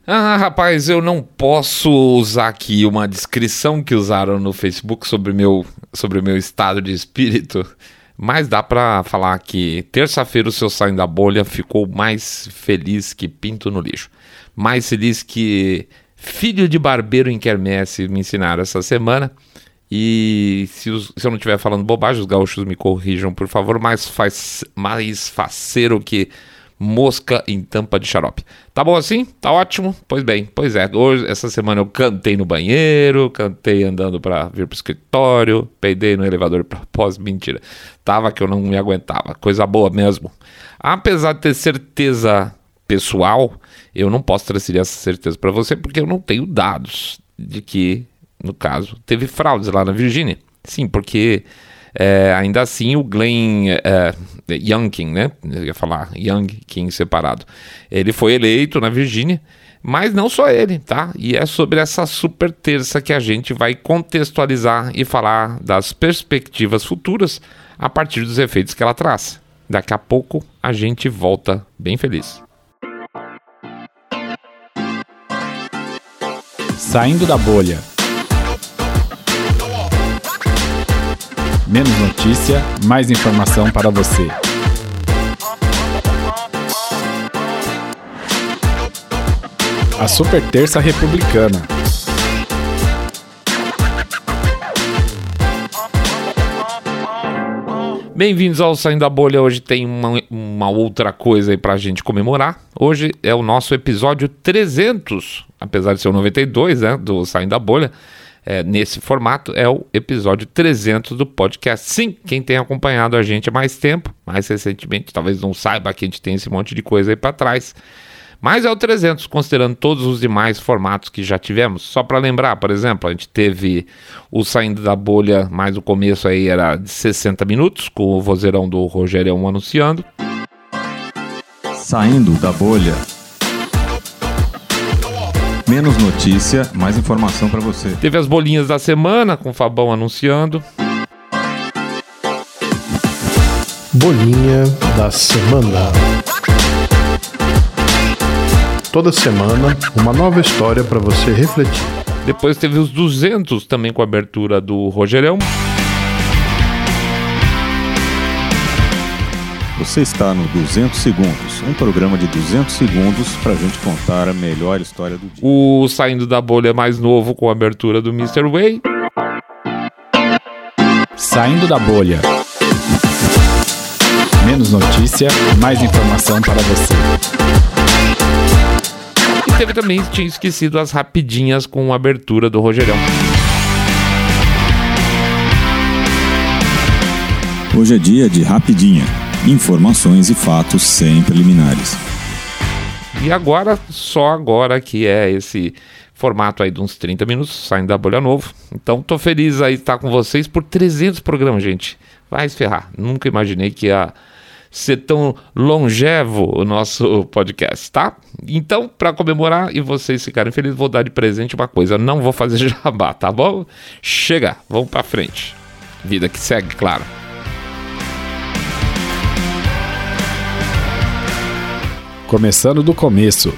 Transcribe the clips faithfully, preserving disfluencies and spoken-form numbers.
Ah, rapaz, eu não posso usar aqui uma descrição que usaram no Facebook sobre o meu, sobre o meu estado de espírito, mas dá pra falar que terça-feira o seu Saindo da Bolha ficou mais feliz que pinto no lixo. Mais feliz que filho de barbeiro em quermesse me ensinaram essa semana. E se, os, se eu não estiver falando bobagem, os gaúchos me corrijam, por favor, mais, faz, mais faceiro que mosca em tampa de xarope. Tá bom assim? Tá ótimo? Pois bem, pois é. Hoje, essa semana eu cantei no banheiro, cantei andando pra vir pro escritório, peidei no elevador pra pós, mentira. Tava que eu não me aguentava. Coisa boa mesmo. Apesar de ter certeza pessoal, eu não posso transferir essa certeza pra você porque eu não tenho dados de que, no caso, teve fraudes lá na Virgínia. Sim, porque... É, ainda assim o Glenn é, Youngkin, né? Eu ia falar Youngkin separado. Ele foi eleito na Virgínia, mas não só ele, tá? E é sobre essa super terça que a gente vai contextualizar e falar das perspectivas futuras a partir dos efeitos que ela traz. Daqui a pouco a gente volta bem feliz. Saindo da bolha. Menos notícia, mais informação para você. A Super Terça Republicana. Bem-vindos ao Saindo da Bolha. Hoje tem uma, uma outra coisa aí pra gente comemorar. Hoje é o nosso episódio trezentos, apesar de ser o noventa e dois, né, do Saindo da Bolha. É, nesse formato é o episódio trezentos do podcast. Sim, quem tem acompanhado a gente há mais tempo, mais recentemente, talvez não saiba que a gente tem esse monte de coisa aí para trás, mas é o trezentos, considerando todos os demais formatos que já tivemos. Só para lembrar, por exemplo, a gente teve o Saindo da Bolha, mais o começo aí era de sessenta minutos, com o vozeirão do Rogerião anunciando. Saindo da Bolha. Menos notícia, mais informação para você. Teve as bolinhas da semana, com o Fabão anunciando. Bolinha da semana. Toda semana, uma nova história para você refletir. Depois teve os duzentos, também com a abertura do Rogerião. Você está no duzentos segundos, um programa de duzentos segundos para a gente contar a melhor história do dia. O Saindo da Bolha mais novo com a abertura do mister Way. Saindo da Bolha. Menos notícia, mais informação para você. E teve também, tinha esquecido, as rapidinhas com a abertura do Rogerião. Hoje é dia de rapidinha. Informações e fatos sem preliminares. E agora, só agora que é esse formato aí de uns trinta minutos, Saindo da Bolha novo. Então tô feliz aí de estar com vocês por trezentos programas, gente. Vai se ferrar. Nunca imaginei que ia ser tão longevo o nosso podcast, tá? Então, para comemorar e vocês ficarem felizes, vou dar de presente uma coisa. Não vou fazer jabá, tá bom? Chega, vamos pra frente. Vida que segue, claro. Começando do começo.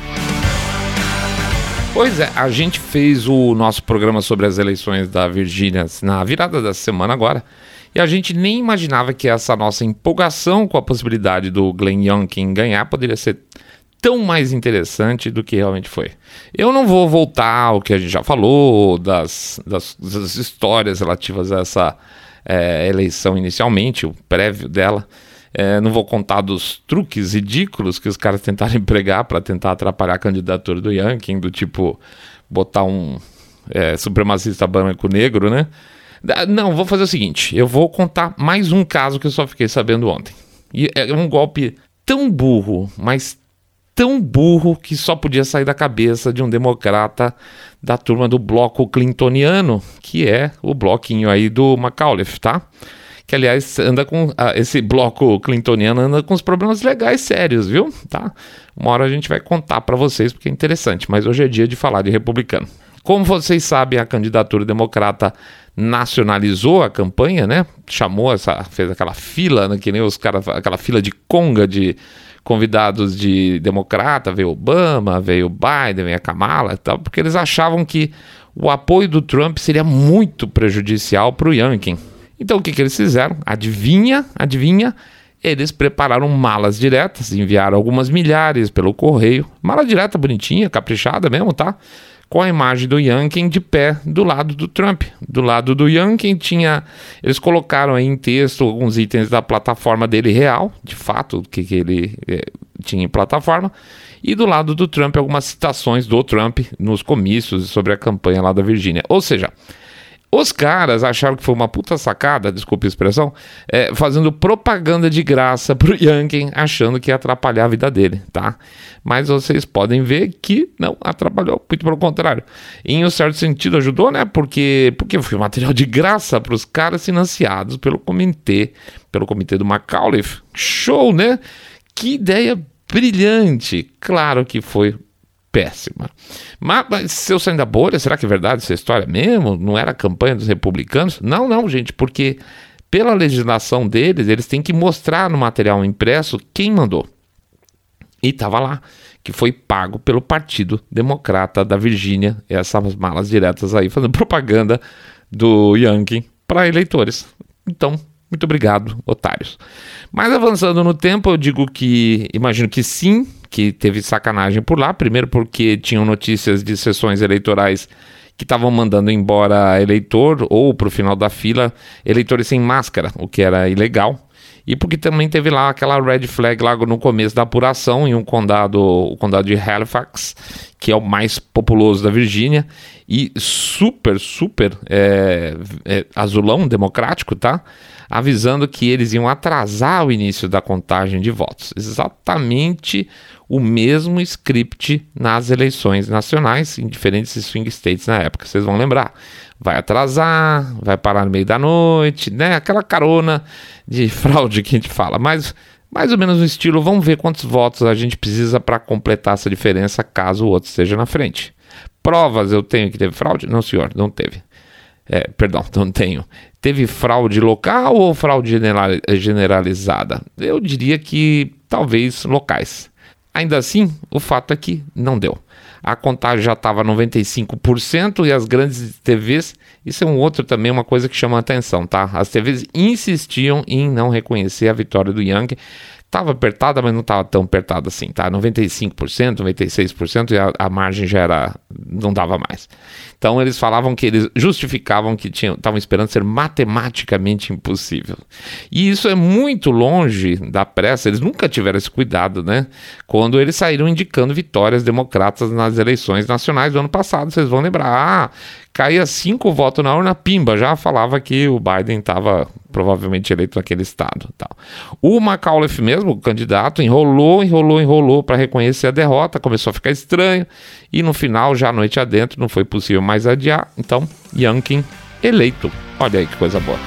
Pois é, a gente fez o nosso programa sobre as eleições da Virgínia na virada da semana agora, e a gente nem imaginava que essa nossa empolgação com a possibilidade do Glenn Youngkin ganhar poderia ser tão mais interessante do que realmente foi. Eu não vou voltar ao que a gente já falou, das, das, das histórias relativas a essa é, eleição inicialmente, o prévio dela. É, não vou contar dos truques ridículos que os caras tentaram empregar para tentar atrapalhar a candidatura do Youngkin, do tipo botar um é, supremacista branco negro, né? Não, vou fazer o seguinte, eu vou contar mais um caso que eu só fiquei sabendo ontem. E é um golpe tão burro, mas tão burro que só podia sair da cabeça de um democrata da turma do bloco clintoniano, que é o bloquinho aí do McAuliffe, tá? Que, aliás, anda com ah, esse bloco clintoniano anda com os problemas legais sérios, viu? Tá? Uma hora a gente vai contar para vocês, porque é interessante, mas hoje é dia de falar de republicano. Como vocês sabem, a candidatura democrata nacionalizou a campanha, né? Chamou essa, fez aquela fila, né? Que nem os caras, aquela fila de conga de convidados de democrata, veio Obama, veio Biden, veio a Kamala e tal, porque eles achavam que o apoio do Trump seria muito prejudicial para o Youngkin. Então o que, que eles fizeram? Adivinha, adivinha? Eles prepararam malas diretas, enviaram algumas milhares pelo correio, mala direta bonitinha, caprichada mesmo, tá? Com a imagem do Youngkin de pé do lado do Trump. Do lado do Youngkin tinha... Eles colocaram aí em texto alguns itens da plataforma dele real, de fato, o que, que ele eh, tinha em plataforma. E do lado do Trump algumas citações do Trump nos comícios sobre a campanha lá da Virgínia. Ou seja, os caras acharam que foi uma puta sacada, desculpe a expressão, é, fazendo propaganda de graça pro Youngkin, achando que ia atrapalhar a vida dele, tá? Mas vocês podem ver que não atrapalhou, muito pelo contrário. Em um certo sentido ajudou, né? Porque, porque foi material de graça pros caras financiados pelo comitê, pelo comitê do McAuliffe. Show, né? Que ideia brilhante. Claro que foi péssima. Mas, mas se eu sair da bolha, será que é verdade essa história mesmo? Não era a campanha dos republicanos? Não, não, gente, porque pela legislação deles, eles têm que mostrar no material impresso quem mandou. E estava lá, que foi pago pelo Partido Democrata da Virgínia, essas malas diretas aí, fazendo propaganda do Youngkin para eleitores. Então, muito obrigado, otários. Mas avançando no tempo, eu digo que, imagino que sim, que teve sacanagem por lá. Primeiro porque tinham notícias de sessões eleitorais que estavam mandando embora eleitor ou para o final da fila, eleitores sem máscara, o que era ilegal. E porque também teve lá aquela red flag lá no começo da apuração em um condado, o condado de Halifax, que é o mais populoso da Virgínia, e super, super é, é, azulão democrático, tá? Avisando que eles iam atrasar o início da contagem de votos. Exatamente o mesmo script nas eleições nacionais, em diferentes swing states na época, vocês vão lembrar. Vai atrasar, vai parar no meio da noite, né? Aquela carona de fraude que a gente fala, mas mais ou menos no estilo, vamos ver quantos votos a gente precisa para completar essa diferença caso o outro esteja na frente. Provas eu tenho que teve fraude? Não, senhor, não teve. É, perdão, não tenho. Teve fraude local ou fraude generalizada? Eu diria que talvez locais. Ainda assim, o fato é que não deu. A contagem já estava noventa e cinco por cento e as grandes T Vs, isso é um outro também, uma coisa que chama a atenção, tá? As T Vs insistiam em não reconhecer a vitória do Youngkin. Estava apertada, mas não estava tão apertada assim, tá? noventa e cinco por cento, noventa e seis por cento e a, a margem já era, não dava mais. Então eles falavam que eles justificavam que estavam esperando ser matematicamente impossível. E isso é muito longe da pressa, eles nunca tiveram esse cuidado, né? Quando eles saíram indicando vitórias democratas nas eleições nacionais do ano passado, vocês vão lembrar, ah, caía cinco votos na urna, pimba, já falava que o Biden estava provavelmente eleito naquele estado. Tal. O McAuliffe mesmo, o candidato, enrolou, enrolou, enrolou para reconhecer a derrota, começou a ficar estranho, e no final, já a noite adentro, não foi possível mais adiar, então Youngkin eleito. Olha aí que coisa boa.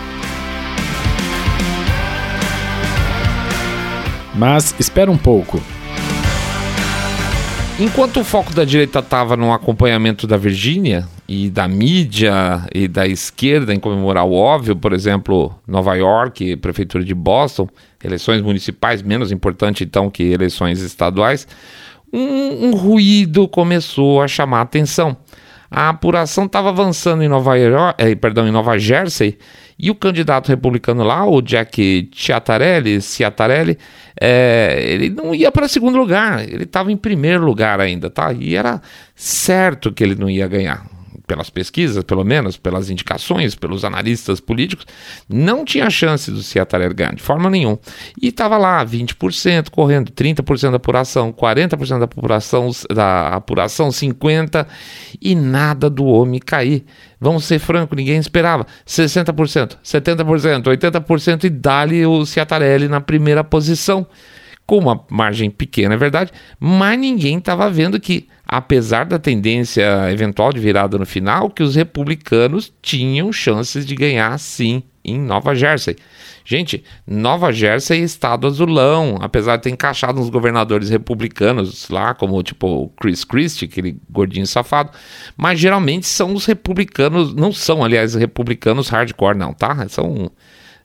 Mas espera um pouco. Enquanto o foco da direita estava no acompanhamento da Virgínia e da mídia e da esquerda em comemorar o óbvio, por exemplo, Nova York, Prefeitura de Boston, eleições municipais, menos importante então que eleições estaduais, um, um ruído começou a chamar a atenção. A apuração estava avançando em Nova York, eh, perdão, em Nova Jersey, e o candidato republicano lá, o Jack Ciattarelli, Ciattarelli é, ele não ia para segundo lugar, ele estava em primeiro lugar ainda, tá? E era certo que ele não ia ganhar. Pelas pesquisas, pelo menos, pelas indicações, pelos analistas políticos, não tinha chance do Ciattarelli ganhar, de forma nenhuma. E estava lá, vinte por cento correndo, trinta por cento da apuração, quarenta por cento da apuração, da apuração, cinquenta por cento, e nada do homem cair. Vamos ser francos, ninguém esperava. sessenta por cento, setenta por cento, oitenta por cento e dá-lhe o Ciattarelli na primeira posição. Com uma margem pequena, é verdade, mas ninguém estava vendo que, apesar da tendência eventual de virada no final, que os republicanos tinham chances de ganhar sim em Nova Jersey. Gente, Nova Jersey é estado azulão, apesar de ter encaixado uns governadores republicanos lá, como tipo o Chris Christie, aquele gordinho safado, mas geralmente são os republicanos, não são, aliás, republicanos hardcore não, tá? São...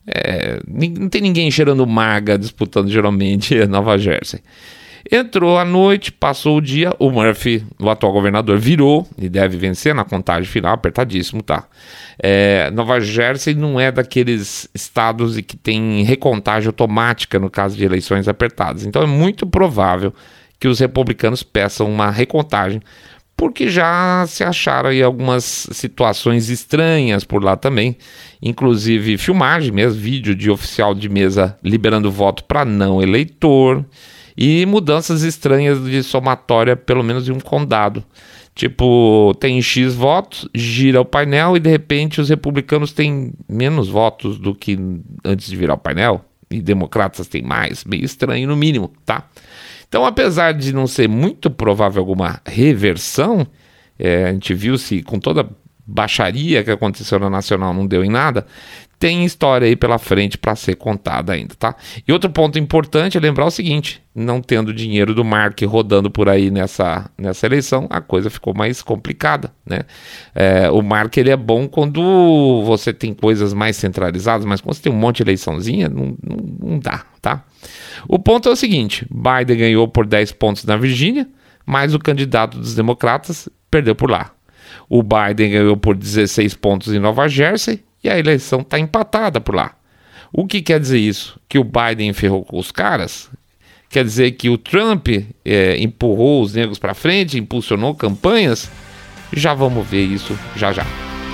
É, não tem ninguém cheirando maga disputando geralmente a Nova Jersey. Entrou à noite, passou o dia, o Murphy, o atual governador, virou e deve vencer na contagem final, apertadíssimo, tá? É, Nova Jersey não é daqueles estados que tem recontagem automática no caso de eleições apertadas. Então é muito provável que os republicanos peçam uma recontagem, porque já se acharam aí algumas situações estranhas por lá também, inclusive filmagem mesmo, vídeo de oficial de mesa liberando voto para não eleitor, e mudanças estranhas de somatória, pelo menos em um condado. Tipo, tem X votos, gira o painel e de repente os republicanos têm menos votos do que antes de virar o painel, e democratas têm mais, meio estranho no mínimo, tá? Então, apesar de não ser muito provável alguma reversão, é, a gente viu-se com toda a baixaria que aconteceu na Nacional, não deu em nada, tem história aí pela frente para ser contada ainda, tá? E outro ponto importante é lembrar o seguinte, não tendo dinheiro do Mark rodando por aí nessa, nessa eleição, a coisa ficou mais complicada, né? É, o Mark, ele é bom quando você tem coisas mais centralizadas, mas quando você tem um monte de eleiçãozinha, não, não, não dá, tá? O ponto é o seguinte, Biden ganhou por dez pontos na Virgínia, mas o candidato dos democratas perdeu por lá. O Biden ganhou por dezesseis pontos em Nova Jersey e a eleição está empatada por lá. O que quer dizer isso? Que o Biden ferrou com os caras? Quer dizer que o Trump é, empurrou os negros para frente, impulsionou campanhas? Já vamos ver isso já já.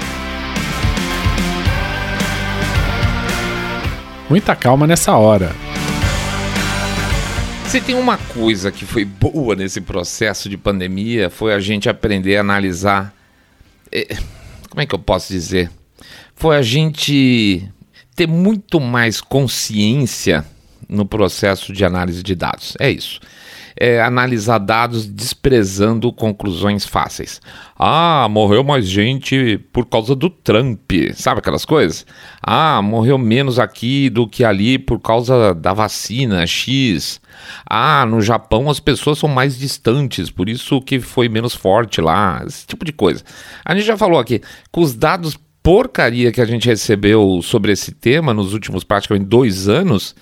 Muita calma nessa hora. Se tem uma coisa que foi boa nesse processo de pandemia, foi a gente aprender a analisar... É, como é que eu posso dizer? Foi a gente ter muito mais consciência no processo de análise de dados. É isso. É analisar dados desprezando conclusões fáceis. Ah, morreu mais gente por causa do Trump. Sabe aquelas coisas? Ah, morreu menos aqui do que ali por causa da vacina X. Ah, no Japão as pessoas são mais distantes, por isso que foi menos forte lá. Esse tipo de coisa. A gente já falou aqui, com os dados porcaria que a gente recebeu sobre esse tema nos últimos praticamente dois anos,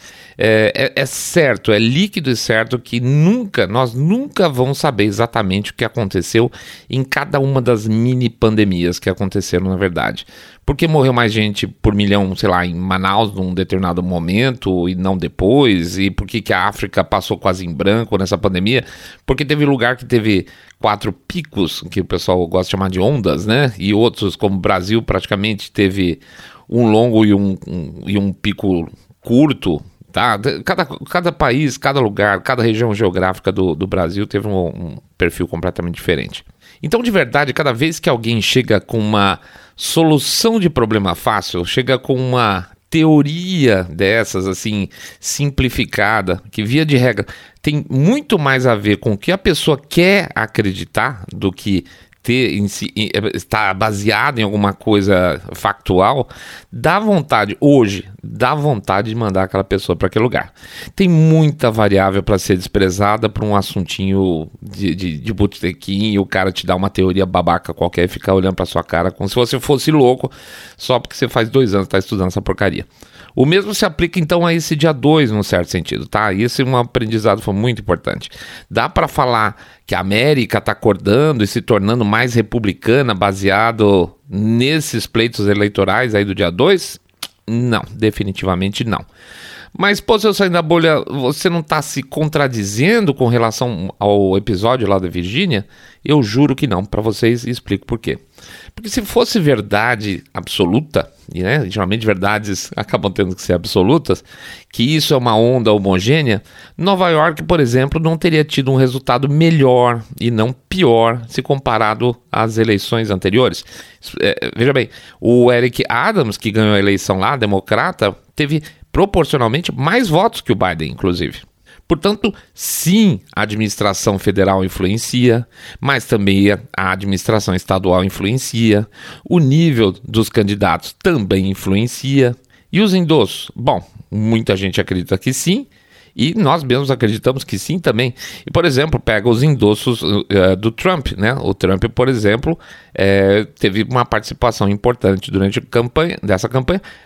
é, é, é certo, é líquido e certo que nunca, nós nunca vamos saber exatamente o que aconteceu em cada uma das mini pandemias que aconteceram na verdade. Porque morreu mais gente por milhão, sei lá, em Manaus num determinado momento e não depois? E por que que a África passou quase em branco nessa pandemia? Porque teve lugar que teve quatro picos, que o pessoal gosta de chamar de ondas, né? E outros, como o Brasil, praticamente teve um longo e um, um, e um pico curto, tá? Cada, cada país, cada lugar, cada região geográfica do, do Brasil teve um, um perfil completamente diferente. Então, de verdade, cada vez que alguém chega com uma solução de problema fácil, chega com uma teoria dessas, assim, simplificada, que via de regra tem muito mais a ver com o que a pessoa quer acreditar do que ter em si, estar baseado em alguma coisa factual, dá vontade, hoje, dá vontade de mandar aquela pessoa para aquele lugar. Tem muita variável para ser desprezada por um assuntinho de, de, de botequim e o cara te dá uma teoria babaca qualquer e ficar olhando para sua cara como se você fosse louco só porque você faz dois anos que está estudando essa porcaria. O mesmo se aplica então a esse dia dois, num certo sentido, tá? Esse é um aprendizado foi muito importante. Dá para falar que a América está acordando e se tornando mais republicana baseado nesses pleitos eleitorais aí do dia dois? Não, definitivamente não. Mas, pô, se eu sair da bolha, você não está se contradizendo com relação ao episódio lá da Virgínia? Eu juro que não, para vocês e explico por quê. Porque se fosse verdade absoluta, e né, geralmente verdades acabam tendo que ser absolutas, que isso é uma onda homogênea, Nova York, por exemplo, não teria tido um resultado melhor e não pior se comparado às eleições anteriores. É, veja bem, o Eric Adams, que ganhou a eleição lá, democrata, teve proporcionalmente mais votos que o Biden, inclusive. Portanto, sim, a administração federal influencia, mas também a administração estadual influencia, o nível dos candidatos também influencia, e os endossos? Bom, muita gente acredita que sim, e nós mesmos acreditamos que sim também. E, por exemplo, pega os endossos uh, do Trump, né? O Trump, por exemplo, uh, teve uma participação importante durante a campanha, dessa campanha,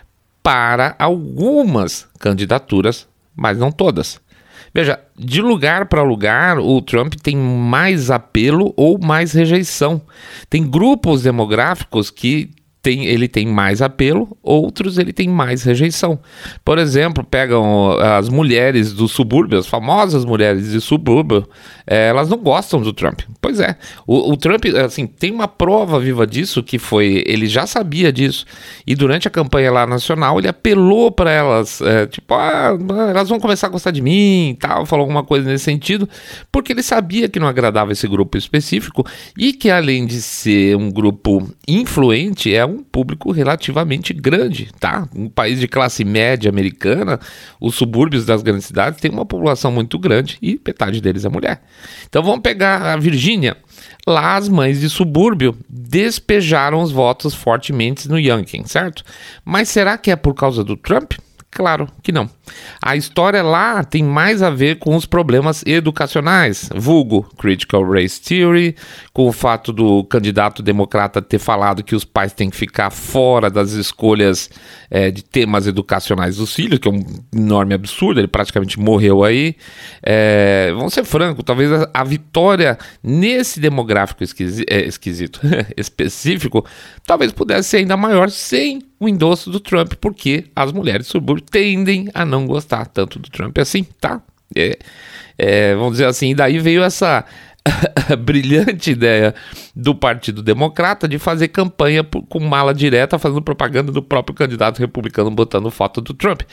para algumas candidaturas, mas não todas. Veja, de lugar para lugar, o Trump tem mais apelo ou mais rejeição. Tem grupos demográficos que tem, ele tem mais apelo, outros ele tem mais rejeição. Por exemplo, pegam as mulheres do subúrbio, as famosas mulheres de subúrbio, é, elas não gostam do Trump. Pois é, o, o Trump, assim, tem uma prova viva disso, que foi, ele já sabia disso, e durante a campanha lá nacional, ele apelou para elas, é, tipo, ah, elas vão começar a gostar de mim e tal, falou alguma coisa nesse sentido, porque ele sabia que não agradava esse grupo específico, e que além de ser um grupo influente, é um público relativamente grande, tá? Um país de classe média americana, os subúrbios das grandes cidades têm uma população muito grande e metade deles é mulher. Então vamos pegar a Virgínia. Lá as mães de subúrbio despejaram os votos fortemente no Youngkin, certo? Mas será que é por causa do Trump? Claro que não. A história lá tem mais a ver com os problemas educacionais, vulgo Critical Race Theory, com o fato do candidato democrata ter falado que os pais têm que ficar fora das escolhas é, de temas educacionais dos filhos, que é um enorme absurdo, ele praticamente morreu aí. É, vamos ser francos, talvez a, a vitória nesse demográfico esquisi- é, esquisito, específico, talvez pudesse ser ainda maior sem o endosso do Trump, porque as mulheres do subúrbio tendem a não gostar tanto do Trump assim, tá? É, é, vamos dizer assim, daí veio essa brilhante ideia do Partido Democrata de fazer campanha por, com mala direta, fazendo propaganda do próprio candidato republicano, botando foto do Trump.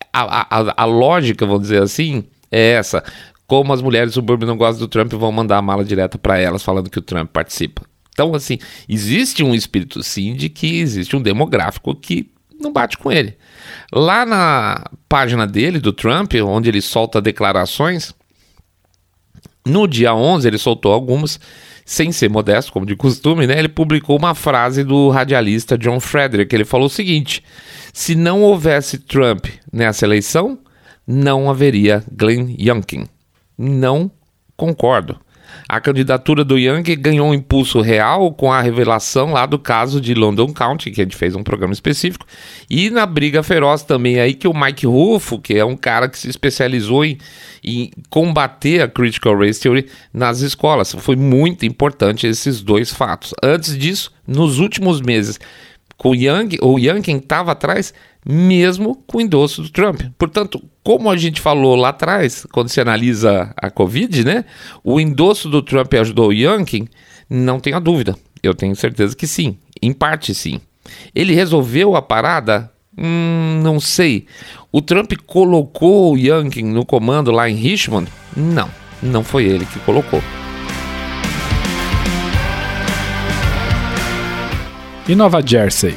A, a, a lógica, vamos dizer assim, é essa. Como as mulheres do subúrbio não gostam do Trump, vão mandar a mala direta para elas, falando que o Trump participa. Então, assim, existe um espírito, sim, de que existe um demográfico que não bate com ele. Lá na página dele, do Trump, onde ele solta declarações, no dia onze ele soltou algumas, sem ser modesto, como de costume, né? Ele publicou uma frase do radialista John Frederick. Ele falou o seguinte: se não houvesse Trump nessa eleição, não haveria Glenn Youngkin. Não concordo. A candidatura do Youngkin ganhou um impulso real com a revelação lá do caso de Loudoun County, que a gente fez um programa específico, e na briga feroz também aí que o Mike Ruffo, que é um cara que se especializou em, em combater a Critical Race Theory nas escolas. Foi muito importante esses dois fatos. Antes disso, nos últimos meses, com o Youngkin, o Youngkin estava atrás mesmo com o endosso do Trump. Portanto, como a gente falou lá atrás, quando se analisa a Covid, né, o endosso do Trump ajudou o Youngkin, não tenha dúvida. Eu tenho certeza que sim, em parte sim. Ele resolveu a parada? Hum, não sei. O Trump colocou o Youngkin no comando lá em Richmond? Não, não foi ele que colocou. E Nova Jersey?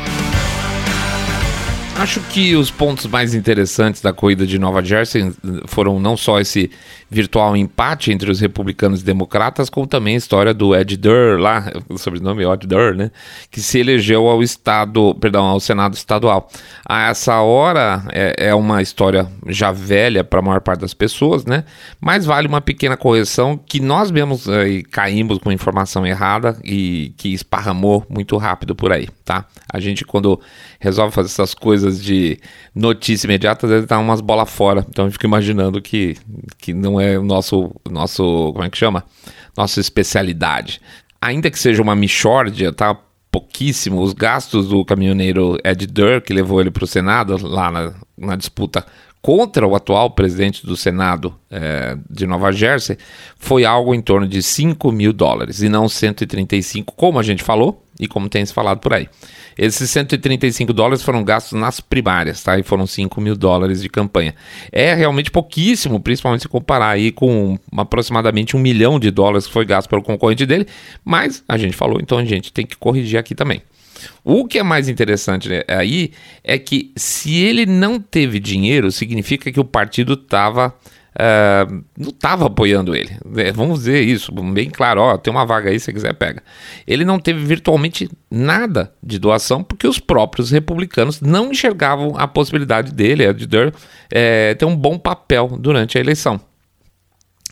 Acho que os pontos mais interessantes da corrida de Nova Jersey foram não só esse virtual empate entre os republicanos e democratas, como também a história do Ed Durr, lá, o sobrenome é Ed Durr, né, que se elegeu ao estado, perdão, ao Senado estadual. A essa hora é, é uma história já velha para a maior parte das pessoas, né, mas vale uma pequena correção que nós mesmos aí, caímos com informação errada e que esparramou muito rápido por aí, tá? A gente, quando resolve fazer essas coisas de notícia imediata, às vezes dá umas bolas fora. Então eu fico imaginando que, que não é o nosso, nosso, como é que chama? Nossa especialidade. Ainda que seja uma mixórdia, tá? Pouquíssimo. Os gastos do caminhoneiro Ed Durr, que levou ele para o Senado, lá na, na disputa contra o atual presidente do Senado é, de Nova Jersey, foi algo em torno de cinco mil dólares, e não cento e trinta e cinco, como a gente falou, e como tem se falado por aí. Esses cento e trinta e cinco dólares foram gastos nas primárias, tá? E foram cinco mil dólares de campanha. É realmente pouquíssimo, principalmente se comparar aí com aproximadamente um milhão de dólares que foi gasto pelo concorrente dele, mas a gente falou, então a gente tem que corrigir aqui também. O que é mais interessante, né, aí é que se ele não teve dinheiro, significa que o partido estava... Uh, não estava apoiando ele, é, vamos dizer isso bem claro, ó, tem uma vaga aí, se você quiser pega. Ele não teve virtualmente nada de doação, porque os próprios republicanos não enxergavam a possibilidade dele, Ed Durr, é, ter um bom papel durante a eleição.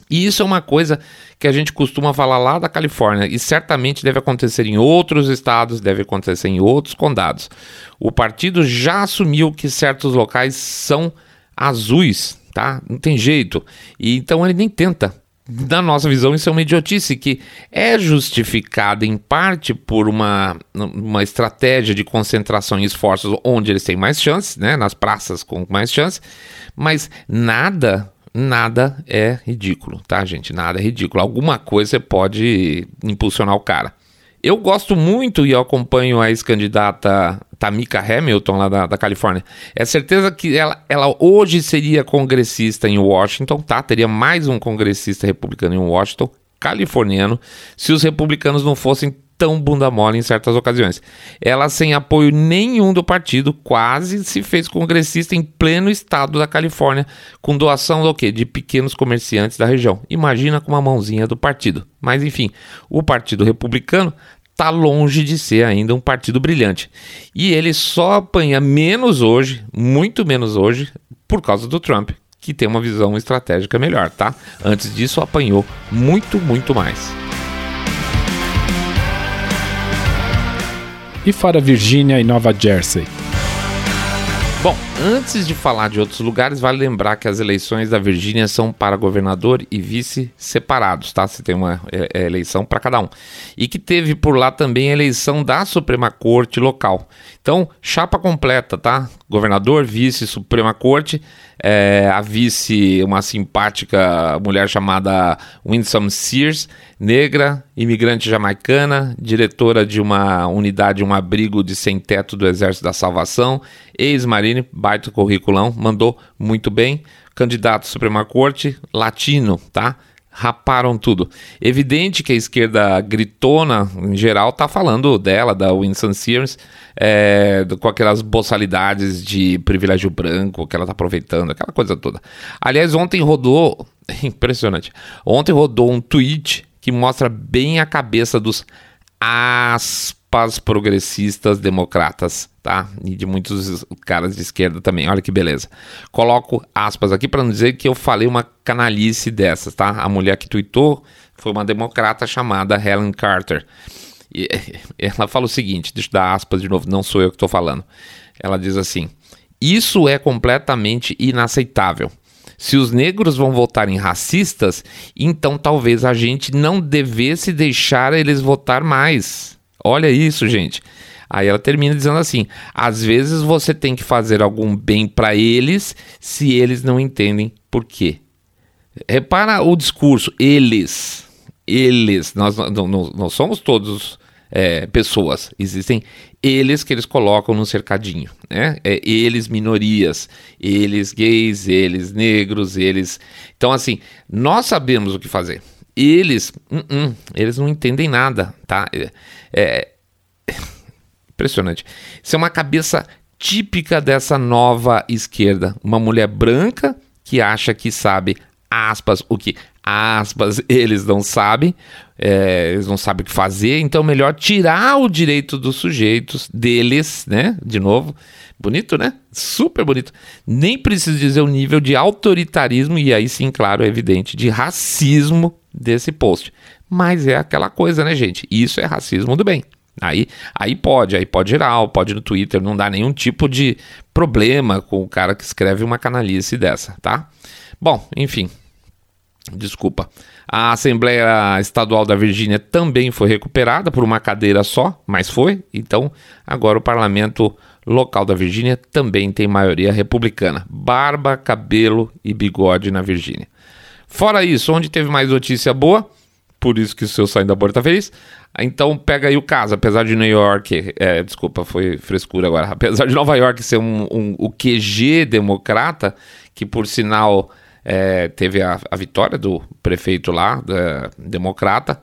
E isso é uma coisa que a gente costuma falar lá da Califórnia e certamente deve acontecer em outros estados, deve acontecer em outros condados. O partido já assumiu que certos locais são azuis, tá? Não tem jeito. E então ele nem tenta. Na nossa visão, isso é uma idiotice que é justificada em parte por uma, uma estratégia de concentração em esforços onde eles têm mais chances, né? Nas praças com mais chances, mas nada... Nada é ridículo, tá, gente? Nada é ridículo. Alguma coisa você pode impulsionar o cara. Eu gosto muito e eu acompanho a ex-candidata Tamika Hamilton, lá da, da Califórnia. É certeza que ela, ela hoje seria congressista em Washington, tá? Teria mais um congressista republicano em Washington, californiano, se os republicanos não fossem tão bunda mole em certas ocasiões. Ela, sem apoio nenhum do partido, quase se fez congressista em pleno estado da Califórnia, com doação do quê? De pequenos comerciantes da região. Imagina com uma mãozinha do partido. Mas enfim, o Partido Republicano está longe de ser ainda um partido brilhante. E ele só apanha menos hoje, muito menos hoje, por causa do Trump, que tem uma visão estratégica melhor, tá? Antes disso, apanhou muito, muito mais. E para Virgínia e Nova Jersey? Bom, antes de falar de outros lugares, vale lembrar que as eleições da Virgínia são para governador e vice separados, tá? Você tem uma é, eleição para cada um. E que teve por lá também a eleição da Suprema Corte local. Então, chapa completa, tá? Governador, vice, Suprema Corte. É, a vice, uma simpática mulher chamada Winsome Sears, negra, imigrante jamaicana, diretora de uma unidade, um abrigo de sem-teto do Exército da Salvação, ex-marine, baita curriculão, mandou muito bem. Candidato à Suprema Corte, latino, tá? Raparam tudo. Evidente que a esquerda gritona, em geral, tá falando dela, da Winsome Sears, é, com aquelas boçalidades de privilégio branco que ela tá aproveitando, aquela coisa toda. Aliás, ontem rodou, impressionante, ontem rodou um tweet que mostra bem a cabeça dos aspas progressistas democratas, tá? E de muitos caras de esquerda também, olha que beleza. Coloco aspas aqui para não dizer que eu falei uma canalice dessas, tá? A mulher que tweetou foi uma democrata chamada Helen Carter. E ela fala o seguinte, deixa eu dar aspas de novo, não sou eu que estou falando. Ela diz assim: isso é completamente inaceitável. Se os negros vão votar em racistas, então talvez a gente não devesse deixar eles votar mais. Olha isso, gente. Aí ela termina dizendo assim: às vezes você tem que fazer algum bem para eles se eles não entendem por quê. Repara o discurso, eles, eles, nós não, não, não somos todos é, pessoas, existem eles que eles colocam no cercadinho, né? É, eles minorias, eles gays, eles negros, eles... Então assim, nós sabemos o que fazer. Eles, uh-uh, eles não entendem nada, tá? É, é impressionante. Isso é uma cabeça típica dessa nova esquerda. Uma mulher branca que acha que sabe, aspas, o que, aspas, eles não sabem, é, eles não sabem o que fazer, então é melhor tirar o direito dos sujeitos, deles, né? De novo, bonito, né? Super bonito. Nem preciso dizer o nível de autoritarismo, e aí sim, claro, é evidente, de racismo desse post. Mas é aquela coisa, né, gente? Isso é racismo do bem. Aí, aí pode, aí pode geral, pode no Twitter, não dá nenhum tipo de problema com o cara que escreve uma canalice dessa, tá? Bom, enfim, desculpa. A Assembleia Estadual da Virgínia também foi recuperada por uma cadeira só, mas foi. Então, agora o Parlamento Local da Virgínia também tem maioria republicana. Barba, cabelo e bigode na Virgínia. Fora isso, onde teve mais notícia boa, por isso que o seu Saindo da Bolha tá feliz, então pega aí o caso, apesar de New York, é, desculpa, foi frescura agora, apesar de Nova York ser um, um, o Q G democrata, que por sinal é, teve a, a vitória do prefeito lá, da, democrata,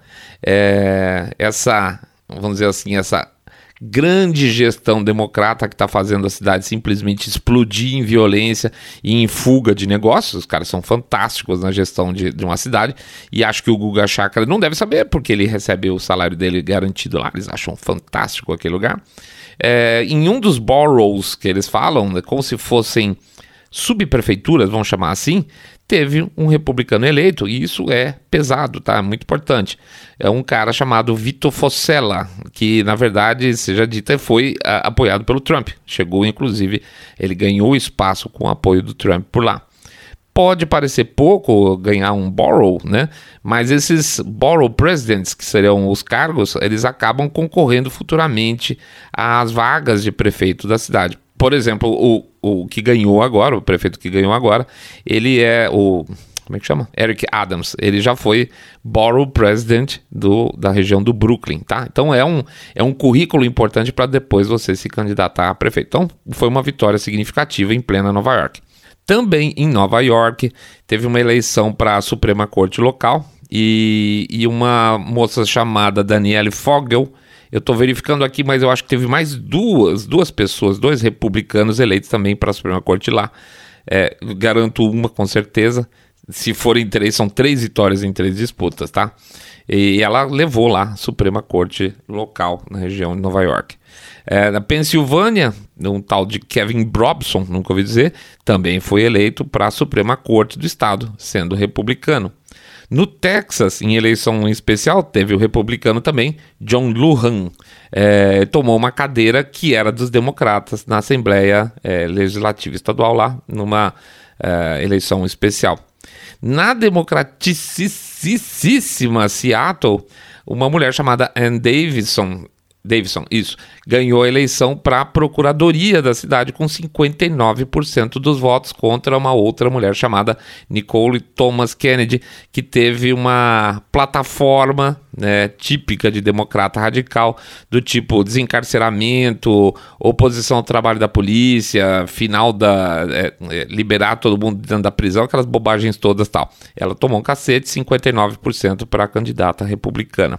é, essa, vamos dizer assim, essa grande gestão democrata que está fazendo a cidade simplesmente explodir em violência e em fuga de negócios. Os caras são fantásticos na gestão de, de uma cidade, e acho que o Guga Chakra não deve saber, porque ele recebe o salário dele garantido lá, eles acham fantástico aquele lugar. É, em um dos boroughs que eles falam, né, como se fossem subprefeituras, vamos chamar assim, teve um republicano eleito, e isso é pesado, tá? Muito importante. É um cara chamado Vito Fossella, que na verdade, seja dita, foi a, apoiado pelo Trump. Chegou, inclusive, ele ganhou espaço com o apoio do Trump por lá. Pode parecer pouco ganhar um borough, né? Mas esses borough presidents, que seriam os cargos, eles acabam concorrendo futuramente às vagas de prefeito da cidade. Por exemplo, o, o que ganhou agora, o prefeito que ganhou agora, ele é o... Como é que chama? Eric Adams. Ele já foi borough president do, da região do Brooklyn, tá? Então é um, é um currículo importante para depois você se candidatar a prefeito. Então foi uma vitória significativa em plena Nova York. Também em Nova York teve uma eleição para a Suprema Corte local e, e uma moça chamada Danielle Fogel. Eu estou verificando aqui, mas eu acho que teve mais duas, duas pessoas, dois republicanos eleitos também para a Suprema Corte lá. É, garanto uma com certeza. Se forem três, são três vitórias em três disputas, tá? E ela levou lá a Suprema Corte local na região de Nova York. É, na Pensilvânia, um tal de Kevin Brobson, nunca ouvi dizer, também foi eleito para a Suprema Corte do Estado, sendo republicano. No Texas, em eleição especial, teve o republicano também, John Lujan, é, tomou uma cadeira que era dos democratas na Assembleia é, Legislativa Estadual lá, numa é, eleição especial. Na democraticíssima Seattle, uma mulher chamada Ann Davidson, Davidson, isso, ganhou a eleição para a procuradoria da cidade com cinquenta e nove por cento dos votos contra uma outra mulher chamada Nicole Thomas Kennedy, que teve uma plataforma, né, típica de democrata radical, do tipo desencarceramento, oposição ao trabalho da polícia, final da... É, é, liberar todo mundo dentro da prisão, aquelas bobagens todas e tal. Ela tomou um cacete, cinquenta e nove por cento para a candidata republicana.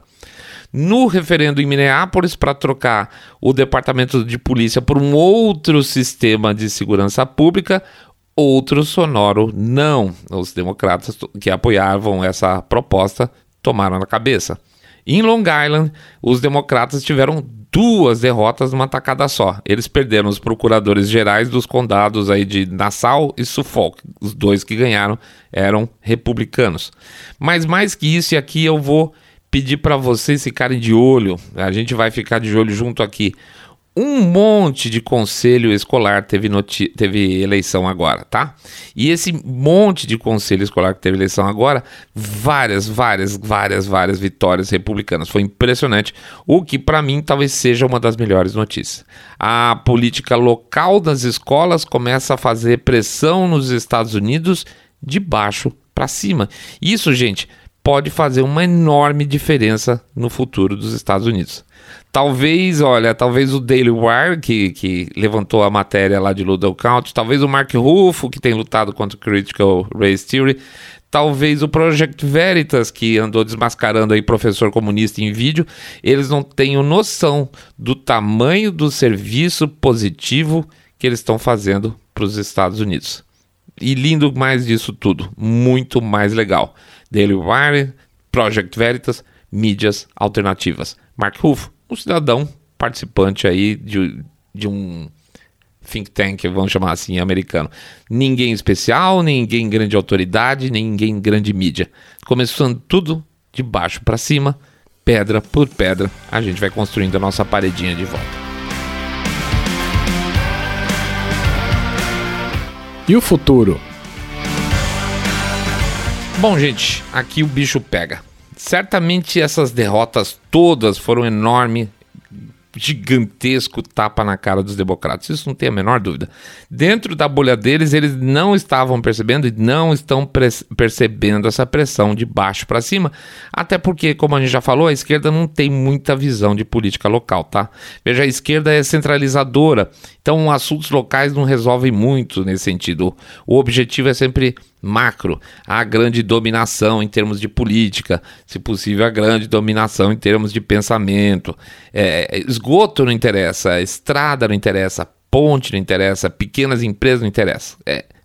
No referendo em Minneapolis, para trocar o departamento de polícia por um outro sistema de segurança pública, outro sonoro não. Os democratas que apoiavam essa proposta tomaram na cabeça. Em Long Island, os democratas tiveram duas derrotas numa tacada só. Eles perderam os procuradores gerais dos condados aí de Nassau e Suffolk. Os dois que ganharam eram republicanos. Mas mais que isso, e aqui eu vou pedir para vocês ficarem de olho, a gente vai ficar de olho junto aqui. Um monte de conselho escolar teve, noti- teve eleição agora, tá? E esse monte de conselho escolar que teve eleição agora, várias, várias, várias, várias vitórias republicanas. Foi impressionante, o que para mim talvez seja uma das melhores notícias. A política local das escolas começa a fazer pressão nos Estados Unidos de baixo para cima. Isso, gente, pode fazer uma enorme diferença no futuro dos Estados Unidos. Talvez, olha, talvez o Daily Wire, que, que levantou a matéria lá de Loudoun County, talvez o Mark Ruffalo, que tem lutado contra o Critical Race Theory, talvez o Project Veritas, que andou desmascarando aí professor comunista em vídeo, eles não tenham noção do tamanho do serviço positivo que eles estão fazendo para os Estados Unidos. E lindo mais disso tudo, muito mais legal. Daily Wire, Project Veritas, mídias alternativas. Mark Ruffalo, um cidadão participante aí de, de um think tank, vamos chamar assim, americano. Ninguém especial, ninguém grande autoridade, ninguém grande mídia. Começando tudo de baixo para cima, pedra por pedra, a gente vai construindo a nossa paredinha de volta. E o futuro? Bom, gente, aqui o bicho pega. Certamente essas derrotas todas foram um enorme, gigantesco tapa na cara dos democratas. Isso não tem a menor dúvida. Dentro da bolha deles, eles não estavam percebendo e não estão pre- percebendo essa pressão de baixo para cima. Até porque, como a gente já falou, a esquerda não tem muita visão de política local, tá? Veja, a esquerda é centralizadora. Então, assuntos locais não resolvem muito nesse sentido. O objetivo é sempre macro, a grande dominação em termos de política, se possível a grande dominação em termos de pensamento. É, esgoto não interessa, estrada não interessa, ponte não interessa, pequenas empresas não interessa. É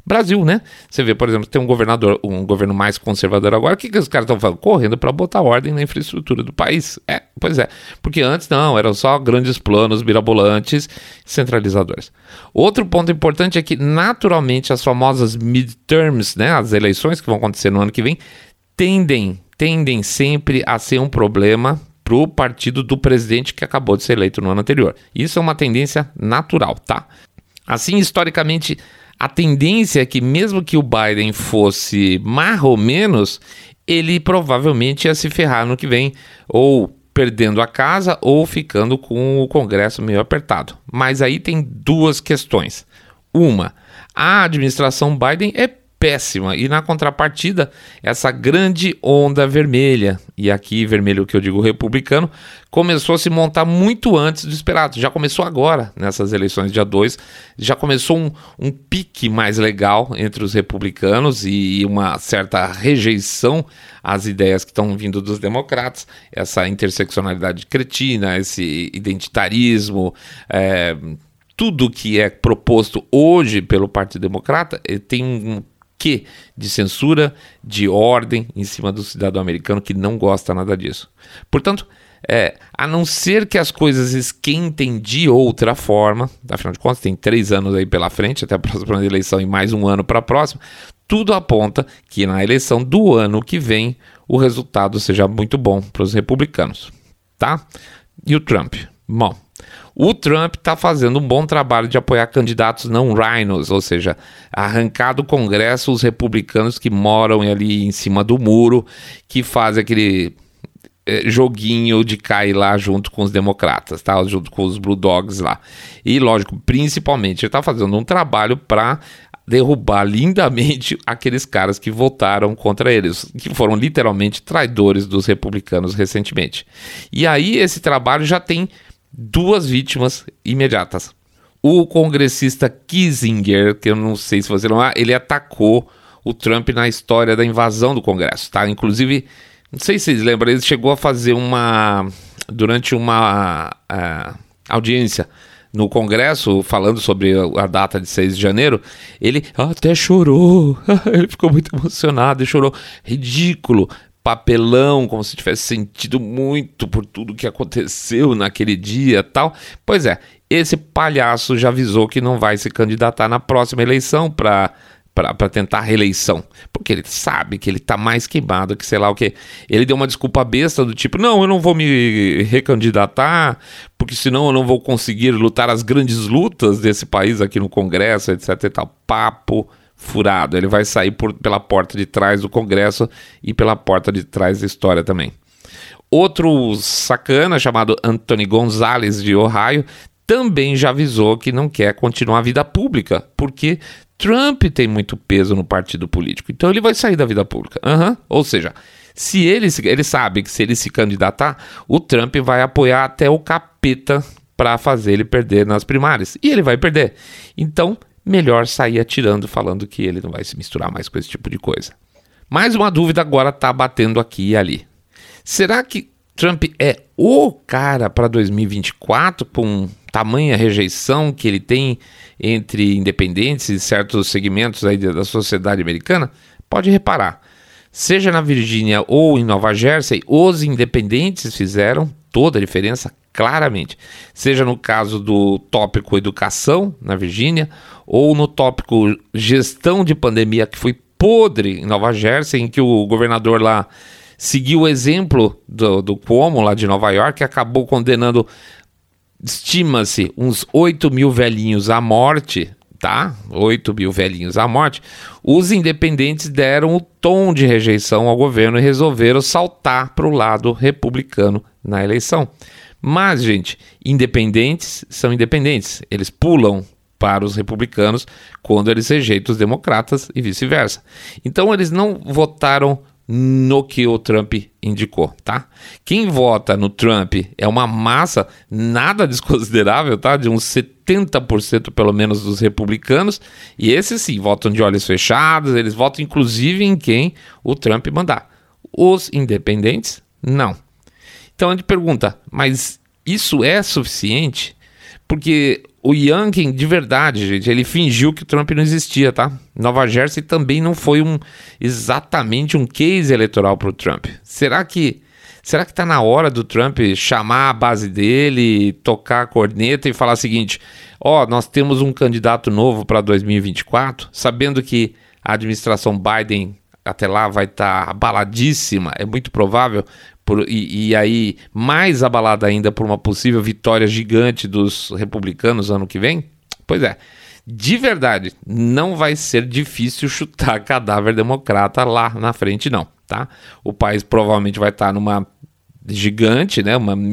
Brasil, né? Você vê, por exemplo, tem um governador, um governo mais conservador agora, o que, que os caras estão falando? Correndo para botar ordem na infraestrutura do país. É, pois é. Porque antes não, eram só grandes planos mirabolantes, centralizadores. Outro ponto importante é que, naturalmente, as famosas midterms, né, as eleições que vão acontecer no ano que vem, tendem, tendem sempre a ser um problema para o partido do presidente que acabou de ser eleito no ano anterior. Isso é uma tendência natural, tá? Assim, historicamente, a tendência é que mesmo que o Biden fosse mais ou menos, ele provavelmente ia se ferrar no que vem, ou perdendo a casa ou ficando com o Congresso meio apertado. Mas aí tem duas questões. Uma, a administração Biden é péssima e na contrapartida, essa grande onda vermelha, e aqui vermelho que eu digo republicano, começou a se montar muito antes do esperado. Já começou agora, nessas eleições dia dois, já começou um, um pique mais legal entre os republicanos e uma certa rejeição às ideias que estão vindo dos democratas, essa interseccionalidade cretina, esse identitarismo, é, tudo que é proposto hoje pelo Partido Democrata tem um que de censura, de ordem em cima do cidadão americano que não gosta nada disso. Portanto, é, a não ser que as coisas esquentem de outra forma, afinal de contas tem três anos aí pela frente, até a próxima eleição e mais um ano para a próxima, tudo aponta que na eleição do ano que vem o resultado seja muito bom para os republicanos, tá? E o Trump? Bom, o Trump está fazendo um bom trabalho de apoiar candidatos não rhinos, ou seja, arrancar do Congresso os republicanos que moram ali em cima do muro, que fazem aquele eh, joguinho de cair lá junto com os democratas, tá? Junto com os Blue Dogs lá. E, lógico, principalmente, ele está fazendo um trabalho para derrubar lindamente aqueles caras que votaram contra eles, que foram literalmente traidores dos republicanos recentemente. E aí esse trabalho já tem duas vítimas imediatas. O congressista Kissinger, que eu não sei se você não é, ele atacou o Trump na história da invasão do Congresso, tá? Inclusive, não sei se vocês lembram, ele chegou a fazer uma, durante uma uh, audiência no Congresso, falando sobre a data de seis de janeiro, ele até chorou, ele ficou muito emocionado e chorou, ridículo, papelão, como se tivesse sentido muito por tudo que aconteceu naquele dia e tal. Pois é, esse palhaço já avisou que não vai se candidatar na próxima eleição para para tentar a reeleição, porque ele sabe que ele tá mais queimado que sei lá o que. Ele deu uma desculpa besta do tipo, não, eu não vou me recandidatar, porque senão eu não vou conseguir lutar as grandes lutas desse país aqui no Congresso, etc e tal. Papo furado. Ele vai sair por, pela porta de trás do Congresso e pela porta de trás da história também. Outro sacana chamado Anthony Gonzalez de Ohio também já avisou que não quer continuar a vida pública, porque Trump tem muito peso no partido político, então ele vai sair da vida pública. Uhum. Ou seja, se ele, ele sabe que se ele se candidatar, o Trump vai apoiar até o capeta para fazer ele perder nas primárias, e ele vai perder. Então, melhor sair atirando, falando que ele não vai se misturar mais com esse tipo de coisa. Mais uma dúvida agora está batendo aqui e ali. Será que Trump é o cara para dois mil e vinte e quatro, com tamanha rejeição que ele tem entre independentes e certos segmentos aí da sociedade americana? Pode reparar, seja na Virgínia ou em Nova Jersey, os independentes fizeram toda a diferença claramente. Seja no caso do tópico educação na Virgínia, ou no tópico gestão de pandemia, que foi podre em Nova Jersey, em que o governador lá seguiu o exemplo do, do Cuomo lá de Nova York, que acabou condenando, estima-se, uns oito mil velhinhos à morte, tá? oito mil velhinhos à morte. Os independentes deram o tom de rejeição ao governo e resolveram saltar para o lado republicano na eleição. Mas, gente, independentes são independentes. Eles pulam para os republicanos quando eles rejeitam os democratas e vice-versa. Então, eles não votaram no que o Trump indicou, tá? Quem vota no Trump é uma massa nada desconsiderável, tá? De uns setenta por cento pelo menos dos republicanos, e esses sim votam de olhos fechados, eles votam inclusive em quem o Trump mandar. Os independentes, não. Então a gente pergunta, mas isso é suficiente? Porque o Youngkin, de verdade, gente, ele fingiu que o Trump não existia, tá? Nova Jersey também não foi um, exatamente um case eleitoral para o Trump. Será que será que tá na hora do Trump chamar a base dele, tocar a corneta e falar o seguinte: ó, oh, nós temos um candidato novo para dois mil e vinte e quatro, sabendo que a administração Biden até lá vai estar tá abaladíssima, é muito provável, por, e, e aí mais abalada ainda por uma possível vitória gigante dos republicanos ano que vem? Pois é, de verdade, não vai ser difícil chutar cadáver democrata lá na frente não, tá? O país provavelmente vai estar tá numa gigante, né, uma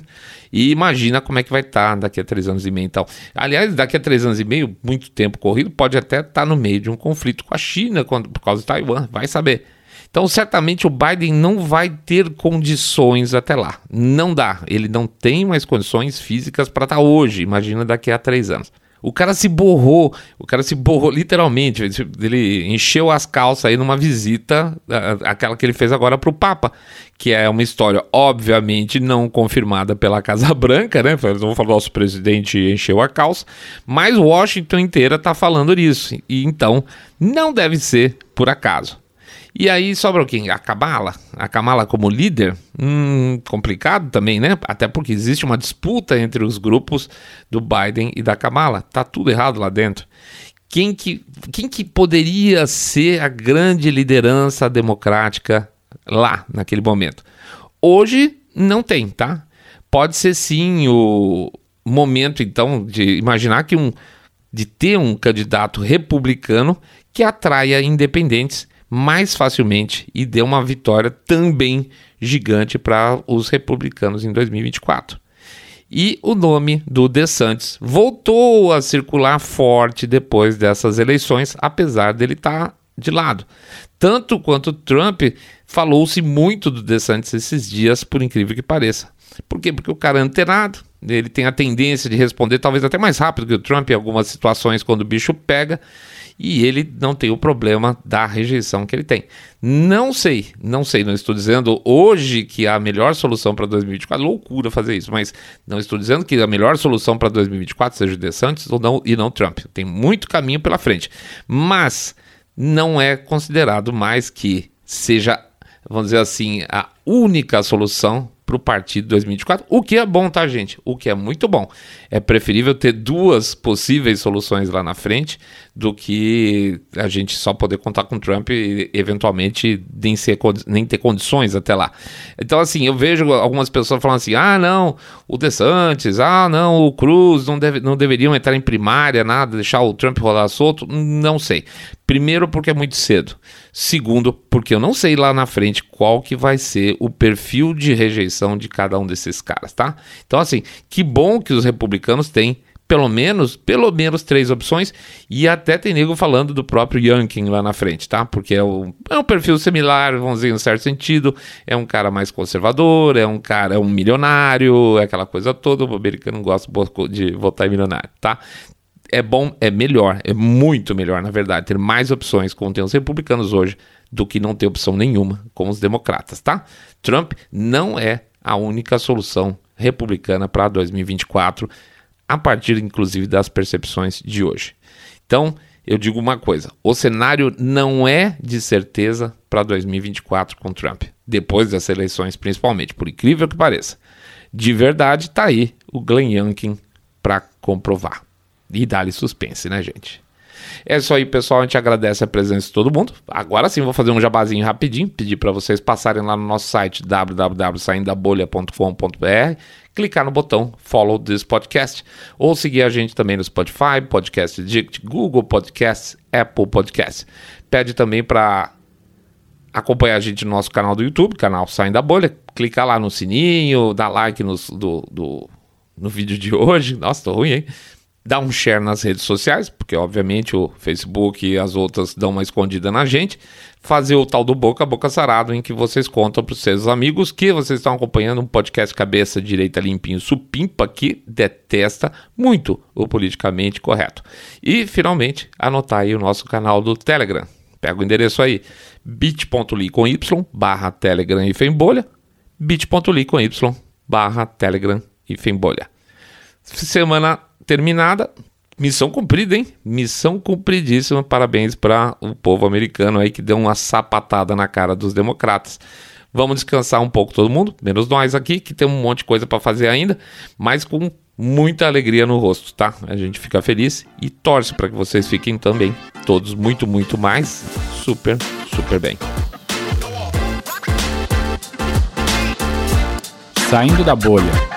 e imagina como é que vai estar tá daqui a três anos e meio e tal. Aliás, daqui a três anos e meio, muito tempo corrido, pode até estar tá no meio de um conflito com a China quando, por causa de Taiwan, vai saber. Então, certamente o Biden não vai ter condições até lá. Não dá, ele não tem mais condições físicas para estar tá hoje, imagina daqui a três anos. O cara se borrou, o cara se borrou literalmente, ele encheu as calças aí numa visita, aquela que ele fez agora para o Papa, que é uma história obviamente não confirmada pela Casa Branca, né? Vamos falar, nosso presidente encheu a calça, mas Washington inteira está falando isso, e então não deve ser por acaso. E aí sobra o quê? A Kamala? A Kamala como líder? Hum, complicado também, né? Até porque existe uma disputa entre os grupos do Biden e da Kamala. Tá tudo errado lá dentro. Quem que, quem que poderia ser a grande liderança democrática lá, naquele momento? Hoje não tem, tá? Pode ser sim o momento, então, de imaginar que um, de ter um candidato republicano que atraia independentes mais facilmente e deu uma vitória também gigante para os republicanos em dois mil e vinte e quatro. E o nome do DeSantis voltou a circular forte depois dessas eleições, apesar dele estar de lado. Tanto quanto Trump, falou-se muito do DeSantis esses dias, por incrível que pareça. Por quê? Porque o cara é antenado, ele tem a tendência de responder talvez até mais rápido que o Trump em algumas situações quando o bicho pega, e ele não tem o problema da rejeição que ele tem. Não sei, não sei, não estou dizendo hoje que a melhor solução para dois mil e vinte e quatro, loucura fazer isso, mas não estou dizendo que a melhor solução para dois mil e vinte e quatro seja o DeSantis ou não, e não Trump. Tem muito caminho pela frente, mas não é considerado mais que seja, vamos dizer assim, a única solução para o partido dois mil e vinte e quatro, o que é bom, tá, gente? O que é muito bom. É preferível ter duas possíveis soluções lá na frente do que a gente só poder contar com o Trump e eventualmente nem, ser, nem ter condições até lá. Então, assim, eu vejo algumas pessoas falando assim, ah, não, o DeSantis, ah, não, o Cruz não, deve, não deveriam entrar em primária, nada, deixar o Trump rolar solto, não sei. Primeiro, porque é muito cedo. Segundo, porque eu não sei lá na frente qual que vai ser o perfil de rejeição de cada um desses caras, tá? Então, assim, que bom que os republicanos têm pelo menos, pelo menos três opções, e até tem nego falando do próprio Youngkin lá na frente, tá? Porque é um, é um perfil similar, vamos dizer, em um certo sentido, é um cara mais conservador, é um cara, é um milionário, é aquela coisa toda, o americano gosta de votar em milionário, tá? É bom, é melhor, é muito melhor, na verdade, ter mais opções como tem os republicanos hoje do que não ter opção nenhuma com os democratas, tá? Trump não é a única solução republicana para dois mil e vinte e quatro, a partir, inclusive, das percepções de hoje. Então, eu digo uma coisa, o cenário não é de certeza para dois mil e vinte e quatro com Trump, depois das eleições principalmente, por incrível que pareça. De verdade, tá aí o Glenn Youngkin para comprovar. E dá-lhe suspense, né, gente? É isso aí, pessoal. A gente agradece a presença de todo mundo. Agora sim, vou fazer um jabazinho rapidinho. Pedir para vocês passarem lá no nosso site w w w ponto saindo da bolha ponto com ponto b r, clicar no botão Follow this podcast ou seguir a gente também no Spotify, Podcast Addict, Google Podcasts, Apple Podcasts. Pede também para acompanhar a gente no nosso canal do YouTube, canal Saindo da Bolha. Clicar lá no sininho, dá like no, do, do, no vídeo de hoje. Nossa, tô ruim, hein? Dá um share nas redes sociais, porque obviamente o Facebook e as outras dão uma escondida na gente. Fazer o tal do Boca a Boca Sarado, em que vocês contam para os seus amigos que vocês estão acompanhando um podcast cabeça direita limpinho supimpa que detesta muito o politicamente correto. E finalmente anotar aí o nosso canal do Telegram. Pega o endereço aí, bit.ly com y barra Telegram e Fembolha, bit.ly com y barra Telegram e Fembolha. Semana terminada, missão cumprida, hein? Missão cumpridíssima, parabéns para o povo americano aí que deu uma sapatada na cara dos democratas. Vamos descansar um pouco todo mundo, menos nós aqui, que tem um monte de coisa para fazer ainda, mas com muita alegria no rosto, tá? A gente fica feliz e torce para que vocês fiquem também, todos muito, muito mais, super, super bem. Saindo da bolha.